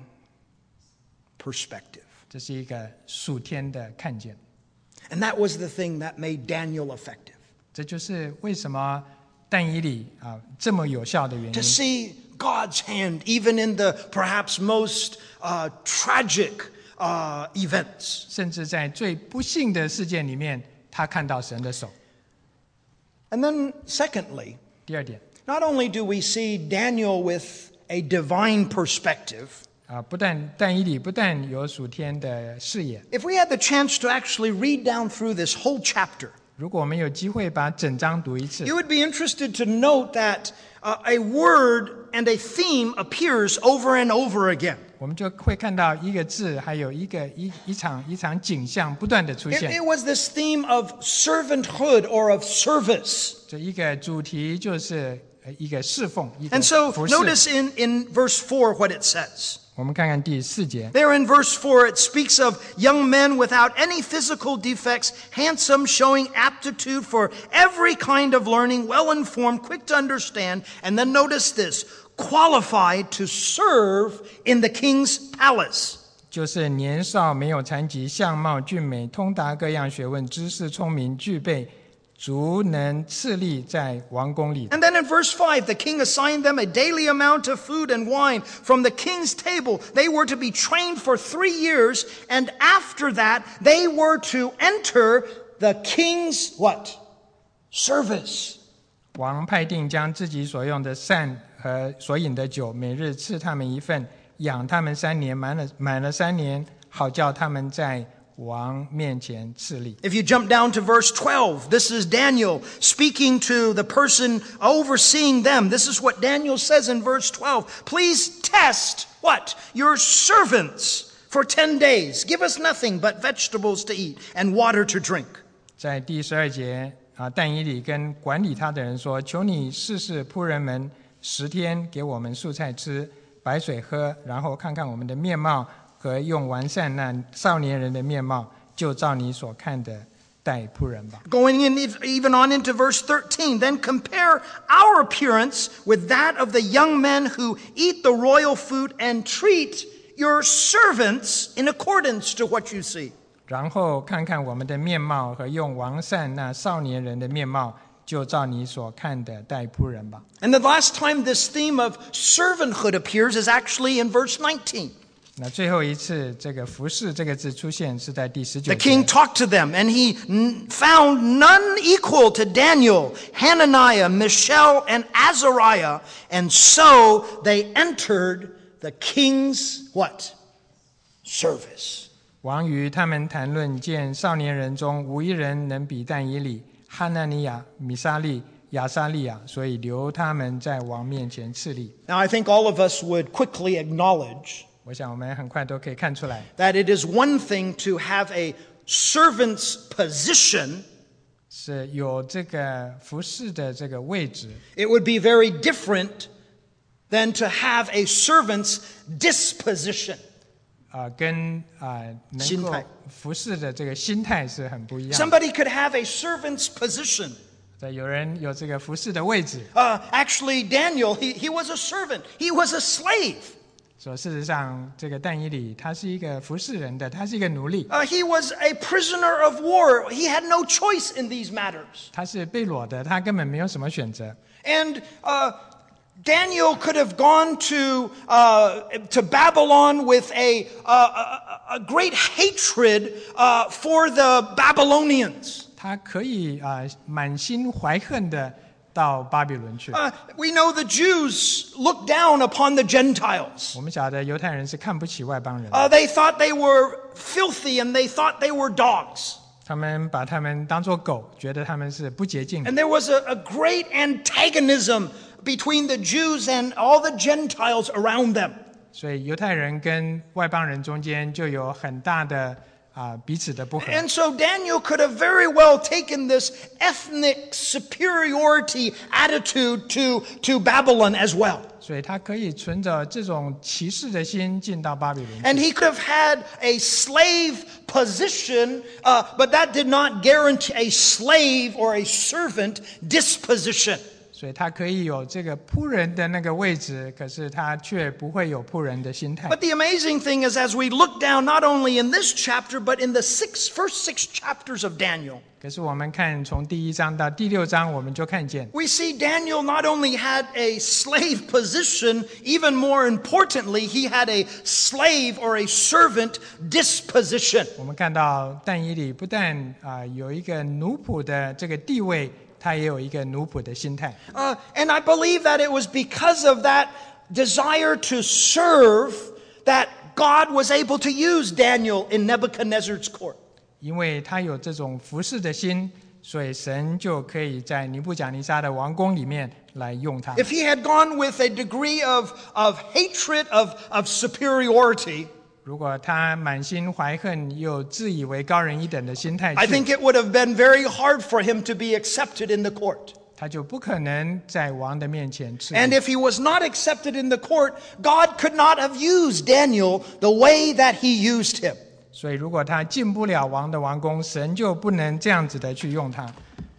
perspective. 这是一个属天的看见。 And that was the thing that made Daniel effective. 这就是为什么但以理这么有效的原 To 因。 see God's hand even in the perhaps most tragic events. 甚至在最不幸的事件里面，他看到神的手。 And then secondly, 第二点 not only do we see Daniel with a divine perspective, 不但但以理不但有属天的视野， if we had the chance to actually read down through this whole chapter, 如果我们有机会把整章读一次， you would be interested to note that a word and a theme appears over and over again. 我们就会看到一个字，还有一场景象不断的出 It 现。 was this theme of servanthood or of service. 这一个主题就是一个侍奉，一个 And so 服侍。 notice in verse 4 what it says. 我们看看第4节。 There in verse 4, it speaks of young men without any physical defects, handsome, showing aptitude for every kind of learning, well-informed, quick to understand. And then notice this, qualified to serve in the king's palace. 就是年少没有残疾，相貌俊美，通达各样学问，知识聪明，具备足能次立在王宫里。 And then in verse 5, the king assigned them a daily amount of food and wine from the king's table. They were to be trained for 3 years, and after that, they were to enter the king's what? Service. 王派定将自己所用的膳和所饮的酒，每日赐他们一份，养他们3年，满了3年，好叫他们在王面前次立。 If you jump down to verse 12, this is Daniel speaking to the person overseeing them. This is what Daniel says in verse 12. Please test what? Your servants for 10 days. Give us nothing but vegetables to eat and water to drink. 在第12节但以理跟管理他的人说：“求你试试仆人们10天，给我们素菜吃，白水喝，然后看看我们的面貌。”和用完善那少年人的面貌，就照你所看的待仆人吧。 Going in even on into verse 13, then compare our appearance with that of the young men who eat the royal food and treat your servants in accordance to what you see. 然后看看我们的面貌和用完善那少年人的面貌，就照你所看的待仆人吧。 And the last time this theme of servanthood appears is actually in verse 19. 那最后一次这个服侍这个字出现是在第19 The 节。 king talked to them, and he found none equal to Daniel, Hananiah, Mishael, and Azariah. And so they entered the king's what? Service. 王与他们谈论，见少年人中无一人能比但以理、哈拿尼亚、米沙利、亚撒利亚，所以留他们在王面前侍立。 Now, I think all of us would quickly acknowledge 我想我们很快都可以看出来， that it is one thing to have a servant's position, 是有这个服侍的这个位置， it would be very different than to have a servant's disposition. 跟能够心态服侍的这个心态是很不一样的。 Somebody could have a servant's position. 对，有人有这个服侍的位置， Actually, Daniel, he was a servant. He was a slave. 说事实上，这个但以理他是一个服侍人的，他是一个奴隶， He was a prisoner of war. He had no choice in these matters. 他是被掳的，他根本没有什么选择。 And Daniel could have gone to Babylon with a great hatred for the Babylonians. 他可以满心怀恨的到巴比伦去。 We know the Jews looked down upon the Gentiles. 我们晓得犹太人是看不起外邦人， They thought they were filthy and they thought they were dogs. 他们把他们当作狗，觉得他们是不洁净的。 And there was a great antagonism between the Jews and all the Gentiles around them. 所以犹太人跟外邦人中间就有很大的彼此的不和。 And so Daniel could have very well taken this ethnic superiority attitude to Babylon as well. 所以他可以存着这种歧视的心进到巴比伦去。 And he could have had a slave position, but that did not guarantee a slave or a servant disposition. 所以他可以有这个仆人的那个位置，可是他却不会有仆人的心态。 But the amazing thing is, as we look down not only in this chapter, but in the first six chapters of Daniel, 可是我们看从第1章到第6章，我们就看见 we see Daniel not only had a slave position, even more importantly, he had a slave or a servant disposition. 我们看到但以理不但有一个奴仆的这个地位，他也有一个奴仆的心态。 And I believe that it was because of that desire to serve that God was able to use Daniel in Nebuchadnezzar's court. 因为他有这种服侍的心，所以神就可以在尼布甲尼撒的王宫里面来用他。 If he had gone with a degree of hatred, of superiority, 如果他满心怀恨又自以为高人一等的心态 I 去， think it would have been very hard for him to be accepted in the court. 他就不可能在王的面前吃 And if he was not accepted in the court, God could not have used Daniel the way that he used him. 所以如果他进不了王的王宫，神就不能这样子的去用他。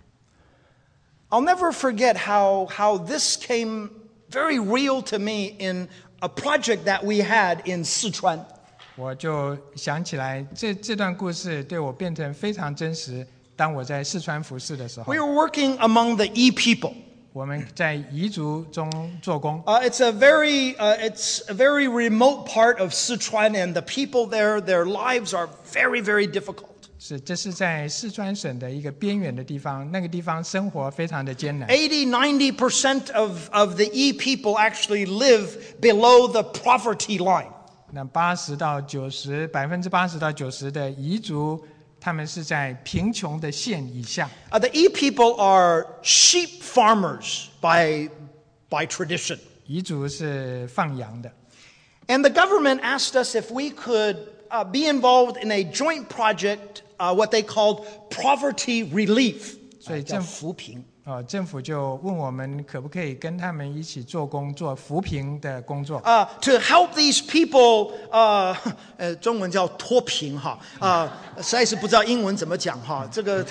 I'll never forget how this came very real to me in a project that we had in Sichuan. 我就想起来这段故事对我变成非常真实。当我在四川服侍的时候 We，were working among the Yi people. 我们在彝族中做工。 It's a very remote part of Sichuan, and the people there, their lives are very, very difficult. 这是在四川省的一个边缘的地方，那个地方生活非常的艰难。 80-90% of the Yi people actually live below the poverty line. 那80%到90%的彝族，他们是在贫穷的线以下。 The Yi people are sheep farmers by tradition. 彝族是放羊的， And the government asked us if we could be involved in a joint project, what they called poverty relief. 所以叫扶贫。 政府就问我们可不可以跟他们一起做工，做扶贫的工作。 To help these people, 中文叫脱贫哈，实在是不知道英文怎么讲哈。这个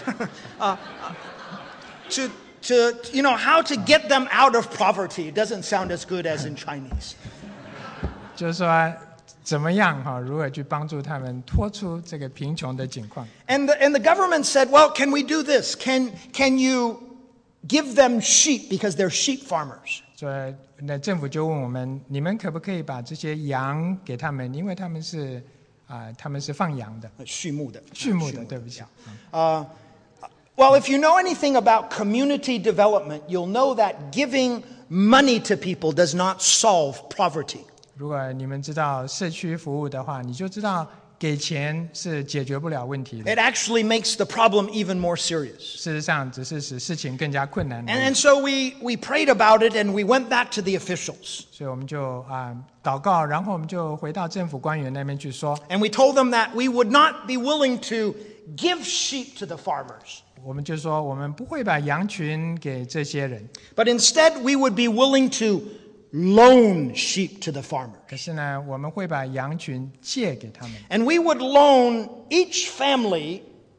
to how to get them out of poverty. It doesn't sound as good as in Chinese. 就是说怎么样如何去帮助他们脱出这个贫穷的境况。 And the government said, well, can we do this? Can you give them sheep because they're sheep farmers? 所以那政府就问我们，你们可不可以把这些羊给他们？因为他们是放羊的，畜牧的，对不起。 Well, if you know anything about community development, you'll know that giving money to people does not solve poverty. 如果你们知道社区服务的话，你就知道给钱是解决不了问题的， It actually makes the problem even more serious. 事实上只是使事情更加困难而已。 And so we prayed about it and we went back to the officials. 所以我们就祷告，然后我们就回到政府官员那边去说， And we told them that we would not be willing to give sheep to the farmers, 我们就说我们不会把羊群给这些人， but instead we would be willing to loan sheep to the farmer. 可是呢，我们会把羊群借给他们， And we would loan each family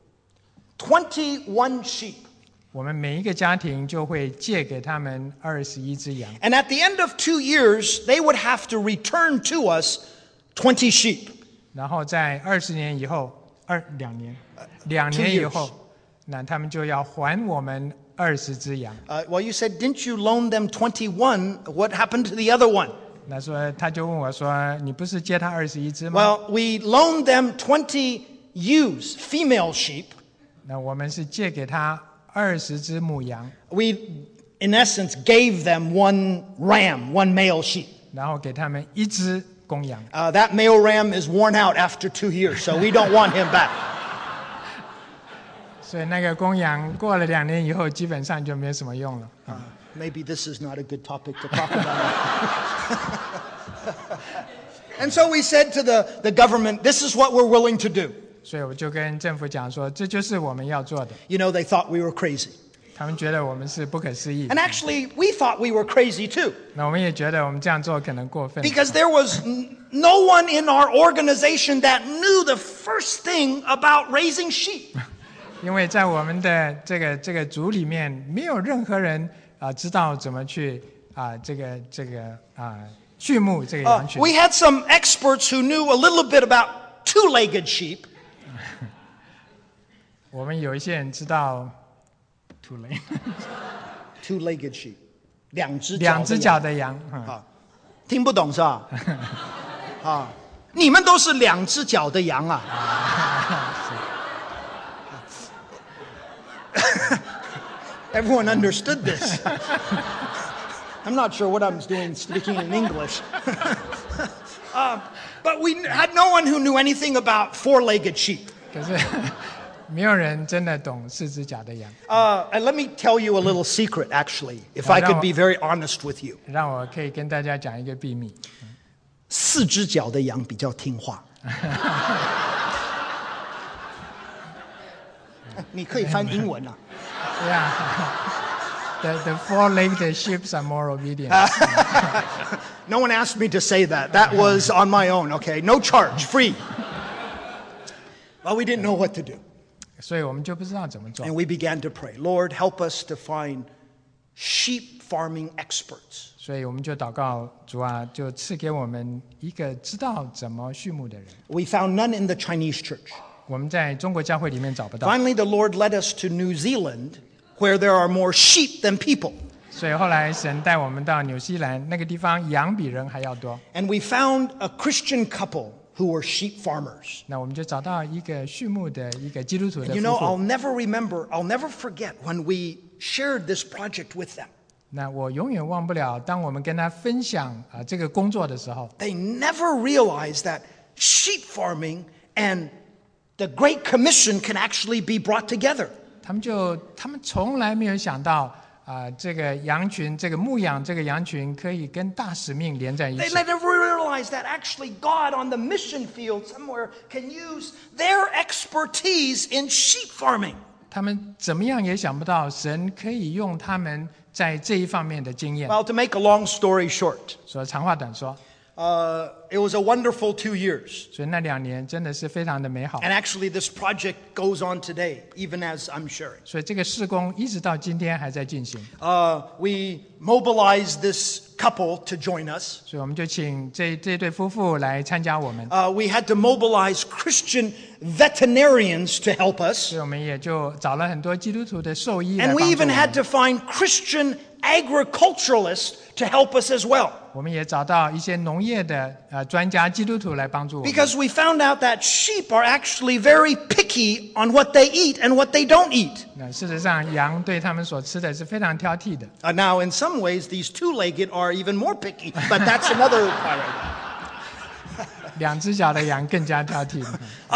21 sheep. 我们每一个家庭就会借给他们21只羊， And at the end of 2 years, they would have to return to us 20 sheep. 然后在20年以后2年以后，那他们就要还我们20只羊。 Well, you said, didn't you loan them 21? What happened to the other one? 那说他就问我说：“你不是借他21只吗？” Well, we loaned them 20 ewes, female sheep. 那我们是借给他20只母羊， We, in essence, gave them one ram, one male sheep. 然后给他们1只公羊。 That male ram is worn out after 2 years, so we don't want him back. 所以那个公羊过了2年以后，基本上就没什么用了。 Maybe this is not a good topic to talk about. And so we said to the government, this is what we're willing to do. 所以我就跟政府讲说，这就是我们要做的。 You know, they thought we were crazy. 他们觉得我们是不可思议 And，actually, we thought we were crazy too. 那我们也觉得我们这样做可能过分， Because there was no one in our organization that knew the first thing about raising sheep. 因为在我们的这个组里面，没有任何人知道怎么去畜牧这个羊群。 We had some experts who knew a little bit about two-legged sheep. 我们有一些人知道 Two-legged sheep. 两只脚的羊， 听不懂是吧？你们都是两只脚的羊啊。Everyone understood this. I'm not sure what I'm doing speaking in English. But we had no one who knew anything about four-legged sheep. 可是没有人真的懂4只脚的羊。 And let me tell you a little secret, actually, if I could be very honest with you. 让我可以跟大家讲一个秘密。 4只脚的羊比较听话。你可以翻英文啊。 Yeah. The four-legged sheep are more obedient. No one asked me to say that. That was on my own, okay? No charge, free. Well, we didn't know what to do. 所以我们就不知道怎么做。 And we began to pray, Lord, help us to find sheep farming experts. 所以我们就祷告主啊，就赐给我们一个知道怎么畜牧的人。 We found none in the Chinese church. 我们在中国教会里面找不到。 Finally, the Lord led us to New Zealand, where there are more sheep than people. 所以后来神带我们到纽西兰那个地方，羊比人还要多。 And we found a Christian couple who were sheep farmers. 那我们就找到一个畜牧的一个基督徒的 You 夫 know, 妇。 I'll never forget when we shared this project with them. 那我永远忘不了，当我们跟他分享这个工作的时候， They never realized that sheep farming and the Great Commission can actually be brought together. 他们从来没有想到这个羊群，这个牧养这个羊群可以跟大使命连在一 They 起。 never realized that actually God on the mission field somewhere can use their expertise in sheep farming. 他们怎么样也想不到，神可以用他们在这一方面的经验。 Well, to make a long story short, 说长话短说， it was a wonderful 2 years. 所以那2年真的是非常的美好。 And actually, this project goes on today, even as I'm sharing. 所以这个事工一直到今天还在进行。 We mobilized this couple to join us. 所以我们就请这对夫妇来参加我们。 We had to mobilize Christian veterinarians to help us. 所以我们也就找了很多基督徒的兽医来 And 帮 we 助我 even had 们。 to find Christian agriculturalists to help us as well. 我们也找到一些农业的专家基督徒来帮助我们。 Because we found out that sheep are actually very picky on what they eat and what they don't eat. 那事实上，羊对他们所吃的是非常挑剔的。 Now, in some ways, these two-legged are even more picky, but that's another part of it. 两只脚的羊更加挑剔。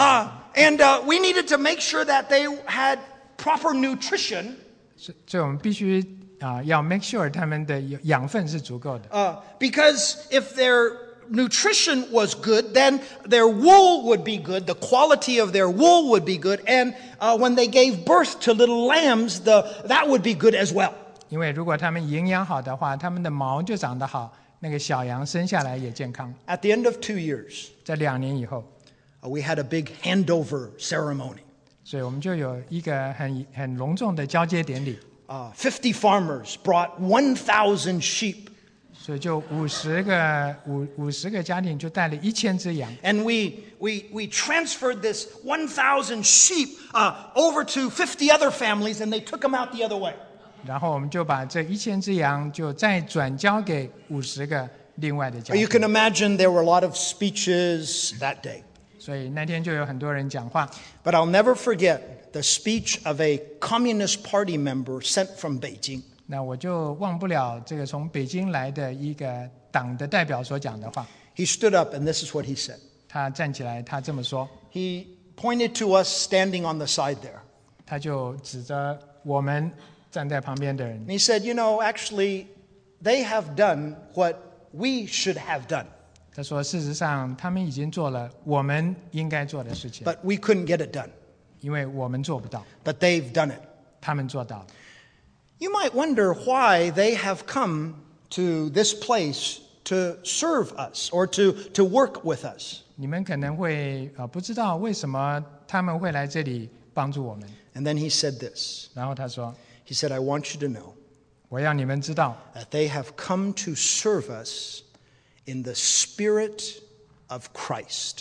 We needed to make sure that they had proper nutrition. 所以我们必须要 make sure 他们的养分是足够的。 Because if their nutrition was good, then their wool would be good, the quality of their wool would be good, and when they gave birth to little lambs, that would be good as well. 因为如果他们营养好的话，他们的毛就长得好，那个小羊生下来也健康。 At the end of 2 years, 在2年以后， we had a big handover ceremony. 所以我们就有一个很隆重的交接典礼。 50 farmers brought 1,000 sheep. 所以就50个家庭就带了1000只羊。 And we transferred this 1,000 sheep over to 50 other families, and they took them out the other way. 然后我们就把这1000只羊就再转交给50个另外的家庭。 You can imagine there were a lot of speeches that day. 所以那天就有很多人讲话。 But I'll never forget the speech of a Communist Party member sent from Beijing. 那我就忘不了这个从北京来的一个党的代表所讲的话。 He stood up, and this is what he said. 他站起来，他这么说。 He pointed to us standing on the side there. 他就指着我们站在旁边的人。 And he said, actually, they have done what we should have done. 他说，事实上他们已经做了我们应该做的事情， But we couldn't get it done. 因为我们做不到， But they've done it. 他们做到了。 You might wonder why they have come to this place to serve us or to work with us. 你们可能会不知道为什么他们会来这里帮助我们。 And then he said this. 然后他说， He said, I want you to know 我要你们知道， that they have come to serve us in the Spirit of Christ.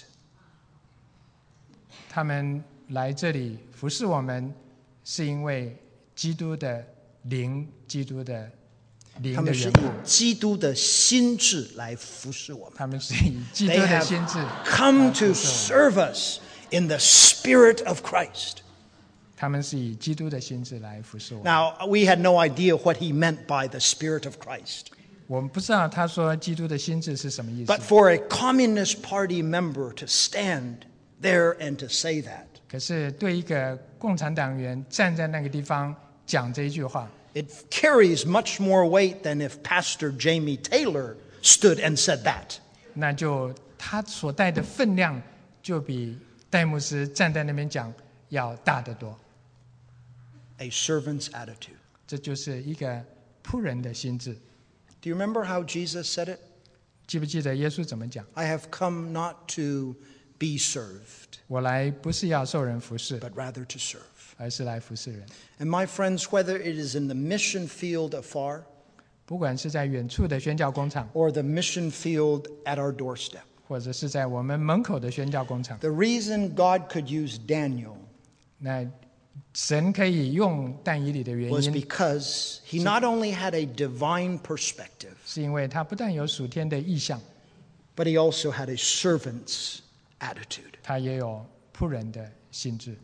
他们来这里服侍我们，是因为基督的灵，基督的灵他们是的缘故。 以基督的心智来服侍我们。 他们是以基督 They 的心智 have come to serve us in the Spirit of Christ. 他们是以基督的心智来服侍我们。 Now, we had no idea what he meant by the Spirit of Christ. 我们不知道他说基督的心智是什么意思。 But for a Communist Party member to stand there and to say that, 可是对一个共产党员站在那个地方讲这一句话， it carries much more weight than if Pastor Jamie Taylor stood and said that. 那就他所带的分量就比戴牧师站在那边讲要大得多。 A servant's attitude. 这就是一个仆人的心智。 Do you remember how Jesus said it? 记不记得耶稣怎么讲？ I have come not to be served, 我来不是要受人服侍， but rather to serve. 而是来服侍人。 And my friends, whether it is in the mission field afar 不管是在远处的宣教工厂， or the mission field at our doorstep, 或者是在我们门口的宣教工厂， the reason God could use Daniel 那神可以用但以理的原 was 因， because he not only had a divine perspective, 是因为他不但有属天的意象， but he also had a servant's attitude. 他也有仆人的心智。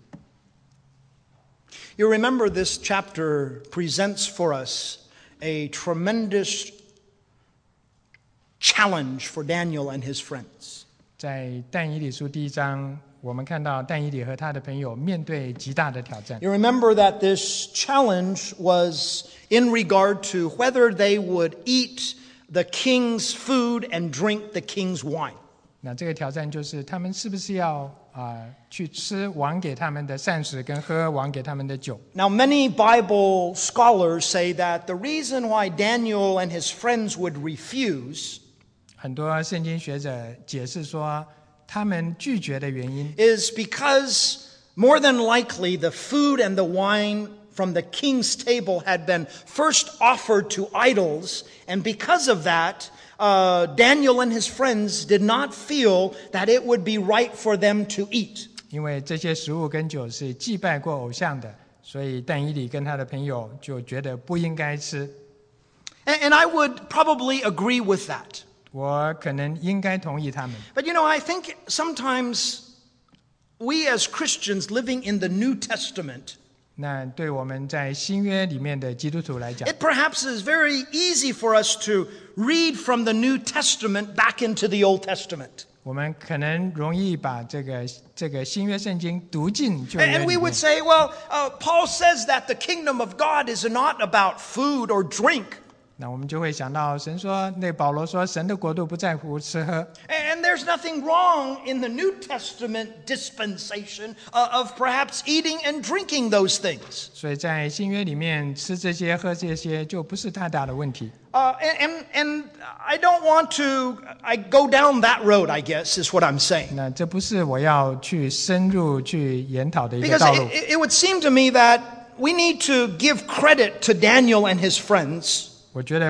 You remember this chapter presents for us a tremendous challenge for Daniel and his friends. 在但以理书第1章，我们看到但以理和他的朋友面对极大的挑战。 You remember that this challenge was in regard to whether they would eat the king's food and drink the king's wine. 那这个挑战就是他们是不是要去吃王给他们的膳食，跟喝王给他们的酒。 Now, many Bible scholars say that the reason why Daniel and his friends would refuse 很多圣经学者解释说，他们拒绝的原因 is because more than likely the food and the wine from the king's table had been first offered to idols, and because of that, Daniel and his friends did not feel that it would be right for them to eat. 因为这些食物跟酒是祭拜过偶像的，所以但以理跟他的朋友就觉得不应该吃。 And I would probably agree with that. 我可能应该同意他们， But I think sometimes we as Christians living in the New Testament, 那对我们在新约里面的基督徒来讲， it perhaps is very easy for us to read from the New Testament back into the Old Testament. 我们可能容易把这个新约圣经读进旧约 And 里 we 面 would say, well, Paul says that the kingdom of God is not about food or drink. 那我们就会想到神说，那保罗说，神的国度不在乎吃喝。 And there's nothing wrong in the New Testament dispensation of perhaps eating and drinking those things. 所以在新约里面吃这些喝这些就不是太大的问题。 And I don't want to go down that road, I guess, is what I'm saying. 那这不是我要去深入去研讨的一个 Because 道路。 it would seem to me that we need to give credit to Daniel and his friends. 我觉得